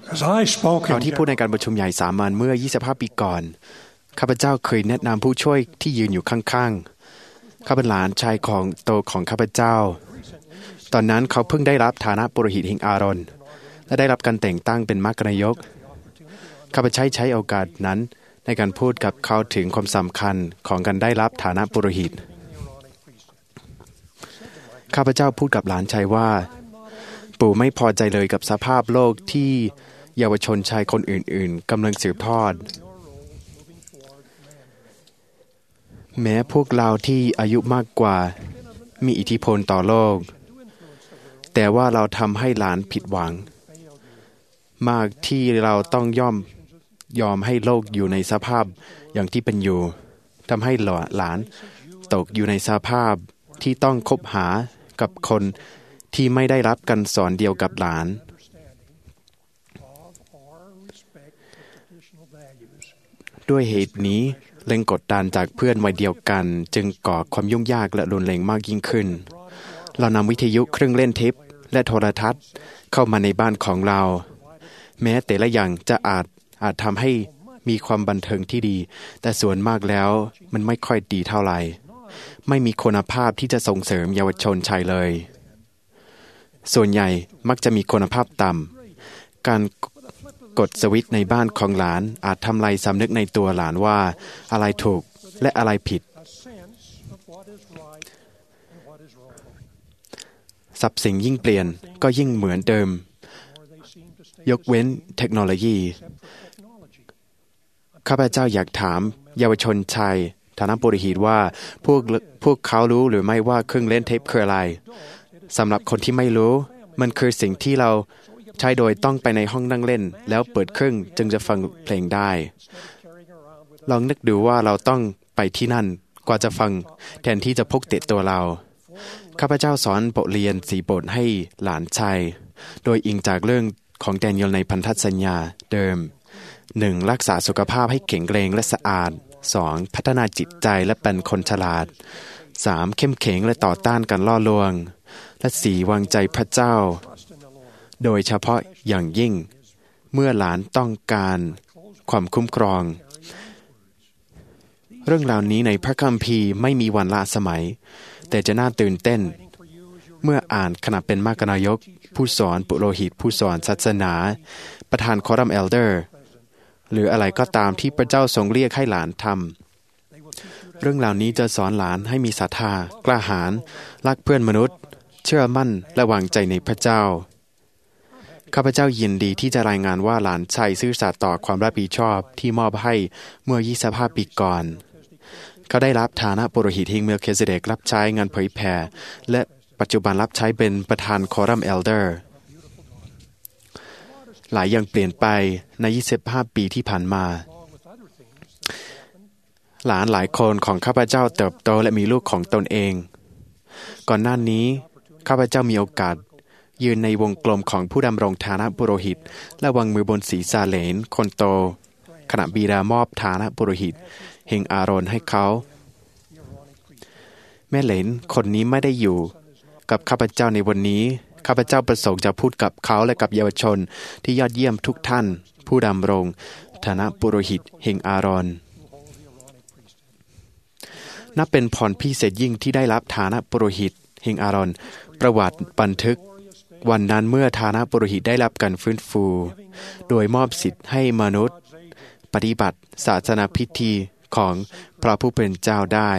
ตอนที่พูดในการประชุมใหญ่สามัญเมื่อ25ปีก่อนข้าพเจ้าเคยแนะนำผู้ช่วยที่ยืนอยู่ข้างๆเขาเป็นหลานชายของโตของข้าพเจ้าตอนนั้นเขาเพิ่งได้รับฐานะปุโรหิตแห่งอาโรนและได้รับการแต่งตั้งเป็นมัคคณายกข้าพเจ้าใช้โอกาสนั้นในการพูดกับเขาถึงความสำคัญของการได้รับฐานะปุโรหิตข้าพเจ้าพูดกับหลานชายว่าปู่ไม่พอใจเลยกับสภาพโลกที่เยาวชนชายคนอื่นๆกำลังสืบทอดแม้พวกเราที่อายุมากกว่ามีอิทธิพลต่อโลกแต่ว่าเราทำให้หลานผิดหวังมากที่เราต้องยอมให้โลกอยู่ในสภาพอย่างที่เป็นอยู่ทำให้หลานตกอยู่ในสภาพที่ต้องคบหากับคนที่ไม่ได้รับการสอนเดียวกับหลานด้วยเหตุนี้แรงกดดันจากเพื่อนวัยเดียวกันจึงก่อความยุ่งยากและรุนแรงมากยิ่งขึ้นเรานำวิทยุเครื่องเล่นเทปและโทรทัศน์เข้ามาในบ้านของเราแม้แต่ละอย่างจะอาจทำให้มีความบันเทิงที่ดีแต่ส่วนมากแล้วมันไม่ค่อยดีเท่าไหร่ไม่มีคุณภาพที่จะส่งเสริมเยาวชนชายเลยส่วนใหญ่มักจะมีคุณภาพต่ำการกดสวิตช์ในบ้านของหลานอาจทำลายสำนึกในตัวหลานว่าอะไรถูกและอะไรผิดทรัพย์สินยิ่งเปลี่ยนก็ยิ่งเหมือนเดิมยกเว้นเทคโนโลยีข้าพเจ้าอยากถามเยาวชนชายฐานะปุโรหิตว่าพวกเขารู้หรือไม่ว่าเครื่องเล่นเทปคืออะไรสำหรับคนที่ไม่รู้มันคือสิ่งที่เราใช้โดยต้องไปในห้องนั่งเล่นแล้วเปิดเครื่องจึงจะฟังเพลงได้ลองนึกดูว่าเราต้องไปที่นั่นกว่าจะฟังแทนที่จะพกติดตัวเราข้าพเจ้าสอนบทเรียน4 บทให้หลานชายโดยอิงจากเรื่องของแดเนียลในพันธสัญญาเดิม 1. รักษาสุขภาพให้แข็งแรงและสะอาด 2. พัฒนาจิตใจและเป็นคนฉลาด 3. เข้มแข็งและต่อต้านการล่อลวงและ 4. วางใจพระเจ้าโดยเฉพาะอย่างยิ่งเมื่อหลานต้องการความคุ้มครองเรื่องราวนี้ในพระคัมภีร์ไม่มีวันล้าสมัยแต่จะน่าตื่นเต้นเมื่ออ่านขณะเป็นมัคคณายกผู้สอนปุโรหิตผู้สอนศาสนาประธานคอรัมเอลเดอร์หรืออะไรก็ตามที่พระเจ้าทรงเรียกให้หลานทำเรื่องราวนี้จะสอนหลานให้มีศรัทธากล้าหาญรักเพื่อนมนุษย์เชื่อมั่นและวางใจในพระเจ้าข้าพเจ้ายินดีที่จะรายงานว่าหลานชายซื่อสัตย์ต่อความรับผิดชอบที่มอบให้เมื่อ25 ปีก่อนเขาได้รับฐานะปุโรหิตแห่งเมลคิเซเดกรับใช้งานเผยแผ่และปัจจุบันรับใช้เป็นประธานคอรัมเอลเดอร์หลายอย่างเปลี่ยนไปใน25 ปีที่ผ่านมาหลานหลายคนของข้าพเจ้าเติบโตและมีลูกของตนเองก่อนหน้านี้ข้าพเจ้ามีโอกาสยืนในวงกลมของผู้ดำรงฐานะปุโรหิตและวางมือบนศีรษะเหลนคนโตขณะบิดามอบฐานะปุโรหิตแห่งอาโรนให้เขาแม่เหลนคนนี้ไม่ได้อยู่กับข้าพเจ้าในวันนี้ข้าพเจ้าประสงค์จะพูดกับเขาและกับเยาวชนที่ยอดเยี่ยมทุกท่านผู้ดำรงฐานะปุโรหิตแห่งอาโรนนับเป็นพรพิเศษยิ่งที่ได้รับฐานะปุโรหิตแห่งอาโรนประวัติบันทึกวันนั้นเมื่อฐานะปุโรหิตได้รับการฟื้นฟูโดยมอบสิทธิ์ให้มนุษย์ปฏิบัติศาสนาพิธีของพระผู้เป็นเจ้าได้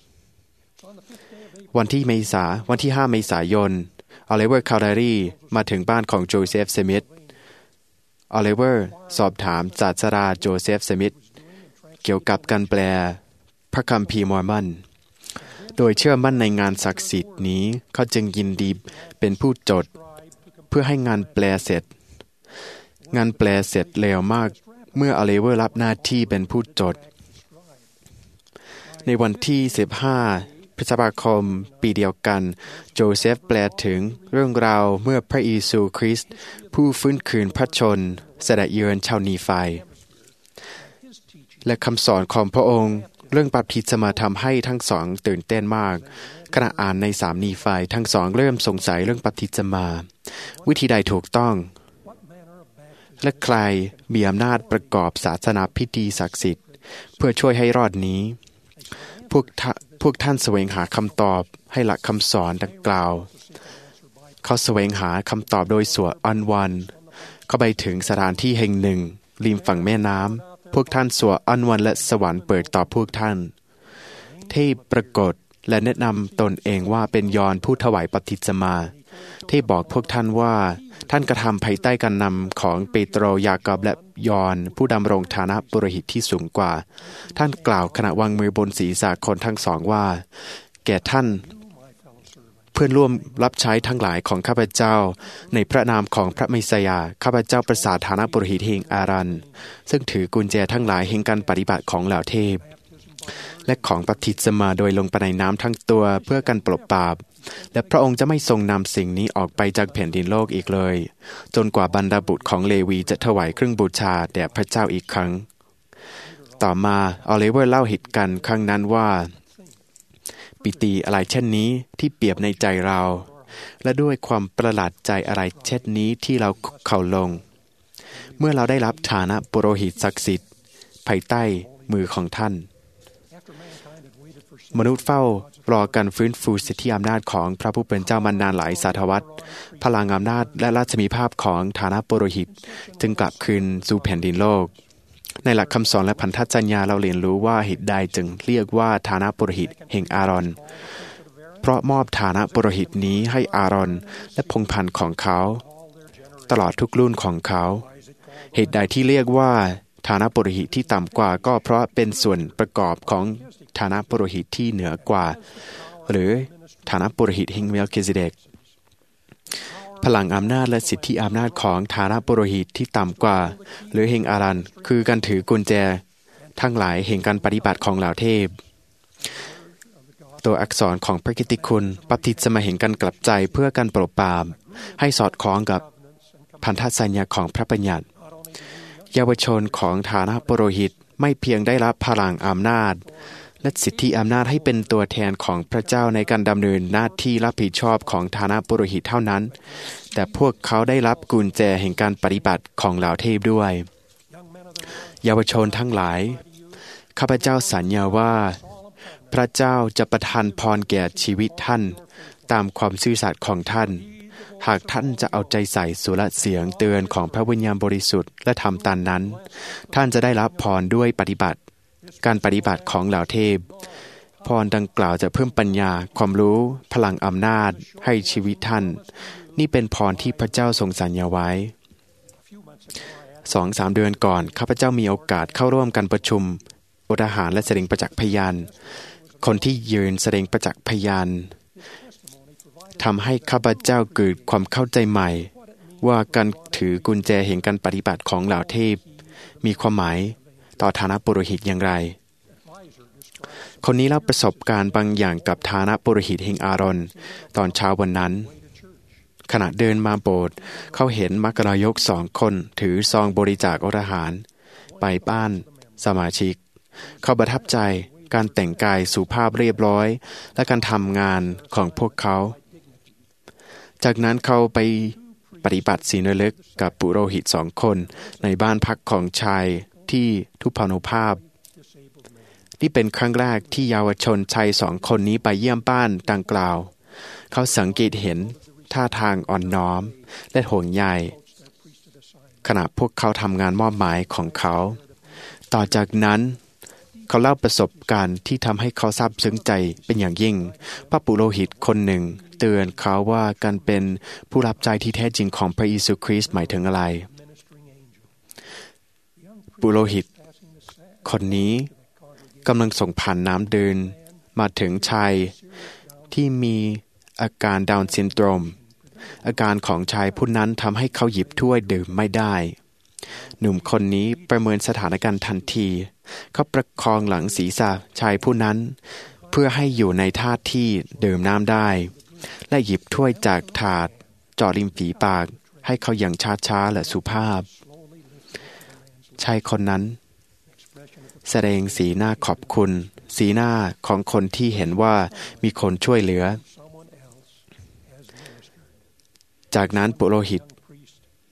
วันที่5 เมษายนอลิเวอร์คาร์ดารีมาถึงบ้านของโจเซฟสมิธอลิเวอร์สอบถามศาสตราจารย์โจเซฟสมิธเกี่ยวกับการแปลพระคัมภีร์มอร์มอนโดยเชื่อมั่นในงานศักดิ์สิทธิ์นี้เขาจึงยินดีเป็นผู้จดเพื่อให้งานแปลเสร็จเร็วมากเมื่ออลิเวอร์รับหน้าที่เป็นผู้จดในวันที่15 พฤษภาคมปีเดียวกันโจเซฟแปลถึงเรื่องราวเมื่อพระเยซูคริสต์ผู้ฟื้นคืนพระชนเสด็จเยือนชาวนีไฟและคำสอนของพระองค์เรื่องบัพติศมาทำให้ทั้งสองตื่นเต้นมากขณะอ่านใน3 นีไฟทั้งสองเริ่มสงสัยเรื่องบัพติศมาวิธีใดถูกต้องและใครมีอำนาจประกอบศาสนาพิธีศักดิ์สิทธิ์เพื่อช่วยให้รอดนี้พวกท่านแสวงหาคำตอบให้หลักคำสอนดังกล่าวเขาแสวงหาคำตอบโดยสวดอันวันเข้าไปถึงสถานที่แห่งหนึ่งริมฝั่งแม่น้ำพวกท่านสวดอันวันและสวรรค์เปิดต่อพวกท่านเทพปรากฏและแนะนำตนเองว่าเป็นยอห์นผู้ถวายบัพติศมาเทพบอกพวกท่านว่าท่านกระทำภายใต้การนำของเปโตรยากอบและยอห์นผู้ดำรงฐานะปุโรหิตที่สูงกว่าท่านกล่าวขณะวางมือบนศีรษะคนทั้งสองว่าแก่ท่านเพื่อนร่วมรับใช้ทั้งหลายของข้าพเจ้าในพระนามของพระเมสยาข้าพเจ้าประสาทฐานะปุโรหิตแห่งอารันซึ่งถือกุญแจทั้งหลายแห่งการปฏิบัติของเหล่าเทพและของบัพติศมาโดยลงไปในน้ำทั้งตัวเพื่อกันปลดบาปและพระองค์จะไม่ทรงนำสิ่งนี้ออกไปจากแผ่นดินโลกอีกเลยจนกว่าบรรดาบุตรของเลวีจะถวายเครื่องบูชาแด่พระเจ้าอีกครั้งต่อมาออลิเวอร์เล่าเหตุการณ์ครั้งนั้นว่าปิติอะไรเช่นนี้ที่เปรียบในใจเราและด้วยความประหลาดใจอะไรเช่นนี้ที่เราเข่าลงเมื่อเราได้รับฐานะปุโรหิตศักดิ์สิทธิ์ภายใต้มือของท่านมนุษย์เฝ้ารอการฟื้นฟูสิทธิอำนาจของพระผู้เป็นเจ้ามานานหลายศตวรรษพลังอำนาจและราชมีภาพของฐานะปุโรหิตจึงกลับคืนสู่แผ่นดินโลกในหลักคำสอนและพันธสัญญาเราเรียนรู้ว่าเหตุใดจึงเรียกว่าฐานะปุโรหิตแห่งอารอนเพราะมอบฐานะปุโรหิตนี้ให้อารอนและพงศ์พันธุ์ของเขาตลอดทุกรุ่นของเขาเหตุใดที่เรียกว่าฐานะปุโรหิตที่ต่ำกว่าก็เพราะเป็นส่วนประกอบของฐานะปุโรหิตที่เหนือกว่าหรือฐานะปุโรหิตแห่งเมลคิเซเดกพลังอำนาจและสิทธิอำนาจของฐานะปุโรหิตที่ต่ำกว่าหรือแห่งอารันคือการถือกุญแจทั้งหลายแห่งการปฏิบัติของเหล่าเทพตัวอักษรของพระกิตติคุณบัพติศมาแห่งการกลับใจเพื่อการโปรดปรานให้สอดคล้องกับพันธสัญญาของพระบัญญัติเยาวชนของฐานะปุโรหิตไม่เพียงได้รับพลังอำนาจและสิทธิอำนาจให้เป็นตัวแทนของพระเจ้าในการดำเนินหน้าที่รับผิดชอบของฐานะปุโรหิตเท่านั้นแต่พวกเขาได้รับกุญแจแห่งการปฏิบัติของเหล่าเทพด้วยเยาวชนทั้งหลายข้าพเจ้าสัญญาว่าพระเจ้าจะประทานพรแก่ชีวิตท่านตามความซื่อสัตย์ของท่านหากท่านจะเอาใจใส่สุรเสียงเตือนของพระวิญญาณบริสุทธิ์และทำตามนั้นท่านจะได้รับพรด้วยการปฏิบัติของเหล่าเทพพรดังกล่าวจะเพิ่มปัญญาความรู้พลังอำนาจให้ชีวิตท่านนี่เป็นพรที่พระเจ้าทรงสัญญาไว้ 2-3 เดือนก่อนข้าพเจ้ามีโอกาสเข้าร่วมการประชุมอดอาหารและแสดงประจักษ์พยานคนที่ยืนแสดงประจักษ์พยานทำให้ข้าพเจ้าเกิดความเข้าใจใหม่ว่าการถือกุญแจแห่งการปฏิบัติของเหล่าเทพมีความหมายต่อฐานะปุโรหิตอย่างไรคนนี้เล่าประสบการณ์บางอย่างกับฐานะปุโรหิตแห่งอารอนตอนเช้าวันนั้นขณะเดินมาโบสถ์เขาเห็นมัคคายก2 คนถือซองบริจาคอาหารไปบ้านสมาชิกเขาประทับใจการแต่งกายสุภาพเรียบร้อยและการทำงานของพวกเขาจากนั้นเขาไปปฏิบัติศีลฤกษ์กับปุโรหิต2 คนในบ้านพักของชายที่ทุพพานุภาพนี่เป็นครั้งแรกที่เยาวชนชาย2 คนนี้ไปเยี่ยมบ้านดังกล่าวเขาสังเกตเห็นท่าทางอ่อนน้อมและห่วงใยขณะพวกเขาทำงานมอบหมายของเขาต่อจากนั้นเขาเล่าประสบการณ์ที่ทำให้เขาซาบซึ้งใจเป็นอย่างยิ่งพระปุโรหิตคนหนึ่งเตือนเขาว่าการเป็นผู้รับใช้ที่แท้จริงของพระเยซูคริสต์หมายถึงอะไรปุโรหิตคนนี้กำลังส่งผ่านน้ำเดินมาถึงชายที่มีอาการดาวน์ซินโดรมอาการของชายผู้นั้นทำให้เขาหยิบถ้วยดื่มไม่ได้หนุ่มคนนี้ประเมินสถานการณ์ทันทีเขาประคองหลังศีรษะชายผู้นั้นเพื่อให้อยู่ในท่าที่ดื่มน้ำได้และหยิบถ้วยจากถาดจ่อริมฝีปากให้เขาอย่างช้าๆและสุภาพชายคนนั้นแสดงสีหน้าขอบคุณสีหน้าของคนที่เห็นว่ามีคนช่วยเหลือจากนั้นปุโรหิต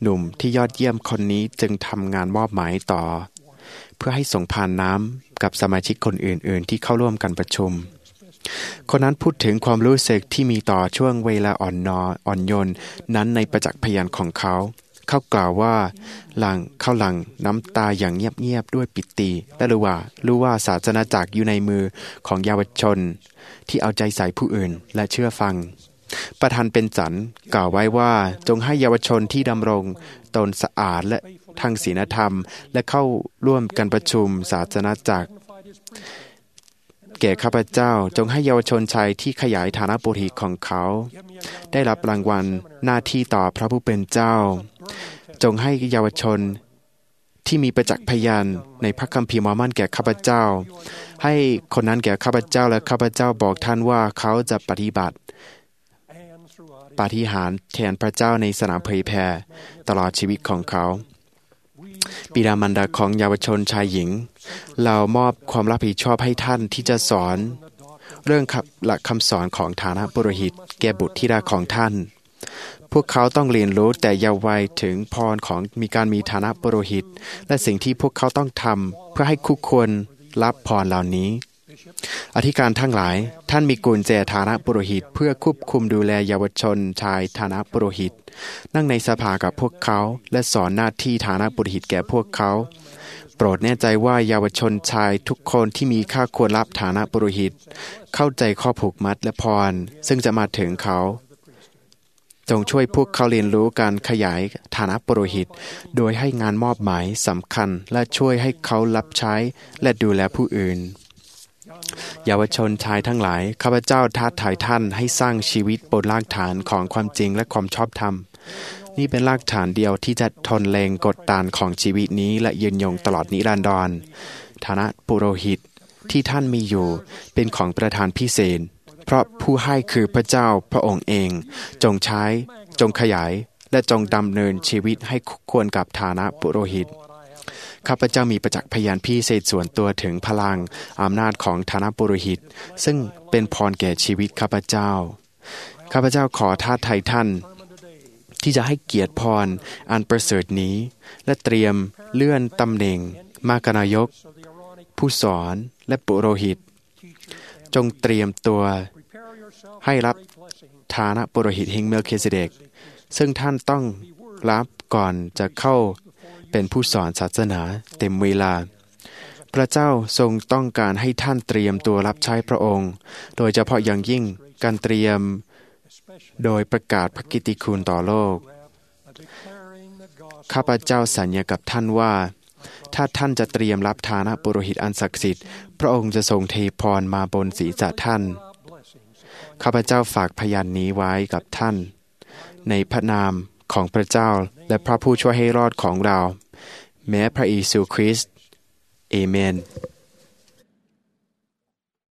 หนุ่มที่ยอดเยี่ยมคนนี้จึงทำงานมอบหมายต่อเพื่อให้ส่งผ่านน้ำกับสมาชิกคนอื่นๆที่เข้าร่วมกันประชุมคนนั้นพูดถึงความรู้สึกที่มีต่อช่วงเวลาอ่อนโยนนั้นในประจักษ์พยานของเขากล่าวว่าหลังน้ำตาอย่างเงียบๆด้วยปิติและรู้ว่าศาสนาจักรอยู่ในมือของเยาวชนที่เอาใจใส่ผู้อื่นและเชื่อฟังประธานเป็นจันกล่าวไว้ว่าจงให้เยาวชนที่ดำรงตนสะอาดและทางศีลธรรมและเข้าร่วมกันประชุมศาสนาจักรแก่ข้าพเจ้าจงให้เยาวชนชายที่ขยายฐานะปุถุชนของเขาได้รับรางวัลหน้าที่ต่อพระผู้เป็นเจ้าจงให้เยาวชนที่มีประจักษ์พยานในพระคัมภีร์มอร์มอนแก่ข้าพเจ้าให้คนนั้นแก่ข้าพเจ้าและข้าพเจ้าบอกท่านว่าเขาจะปฏิบัติปาฏิหาริย์แทนพระเจ้าในสนามเผยแผ่ตลอดชีวิตของเขาบิดามารดาของเยาวชนชายหญิงเรามอบความรับผิดชอบให้ท่านที่จะสอนเรื่องหลักคำสอนของฐานะปุโรหิตแก่บุตรธิดาของท่านพวกเขาต้องเรียนรู้แต่เยาว์วัยถึงพรของการมีฐานะปุโรหิตและสิ่งที่พวกเขาต้องทำเพื่อให้คู่ควรรับพรเหล่านี้อธิการทั้งหลายท่านมีกุญแจฐานะปุโรหิตเพื่อควบคุมดูแลเยาวชนชายฐานะปุโรหิตนั่งในสภากับพวกเขาและสอนหน้าที่ฐานะปุโรหิตแก่พวกเขาโปรดแน่ใจว่าเยาวชนชายทุกคนที่มีค่าควรรับฐานะปุโรหิตเข้าใจข้อผูกมัดและพรซึ่งจะมาถึงเขาจงช่วยพวกเขาเรียนรู้การขยายฐานะปุโรหิตโดยให้งานมอบหมายสำคัญและช่วยให้เขารับใช้และดูแลผู้อื่นเยาวชนชายทั้งหลายข้าพเจ้าท้าทายท่านให้สร้างชีวิตบนรากฐานของความจริงและความชอบธรรมนี่เป็นรากฐานเดียวที่จะทนแรงกดดันของชีวิตนี้และยืนยงตลอดนิรันดรฐานะปุโรหิตที่ท่านมีอยู่เป็นของประทานพิเศษเพราะผู้ให้คือพระเจ้าพระองค์เองจงใช้จงขยายและจงดำเนินชีวิตให้ควรกับฐานะปุโรหิตข้าพเจ้ามีประจักษ์พยานพิเศษส่วนตัวถึงพลังอำนาจของฐานะปุโรหิตซึ่งเป็นพรแก่ชีวิตข้าพเจ้าขอท้าทายท่านที่จะให้เกียรติพรอันประเสริฐนี้และเตรียมเลื่อนตำแหน่งมากนายกผู้สอนและปุโรหิตจงเตรียมตัวให้รับฐานะปุโรหิตแห่งเมลคิเซเดกซึ่งท่านต้องรับก่อนจะเข้าเป็นผู้สอนศาสนาเต็มเวลาพระเจ้าทรงต้องการให้ท่านเตรียมตัวรับใช้พระองค์โดยเฉพาะอย่างยิ่งการเตรียมโดยประกาศพระกิตติคุณต่อโลกข้าพเจ้าสัญญากับท่านว่าถ้าท่านจะเตรียมรับฐานะปุโรหิตอันศักดิ์สิทธิ์พระองค์จะทรงเทพรมาบนศีรษะท่านข้าพเจ้าฝากพยานนี้ไว้กับท่านในพระนามของพระเจ้าและพระผู้ช่วยให้รอดของเราแม้พระเยซูคริสต์เอเมน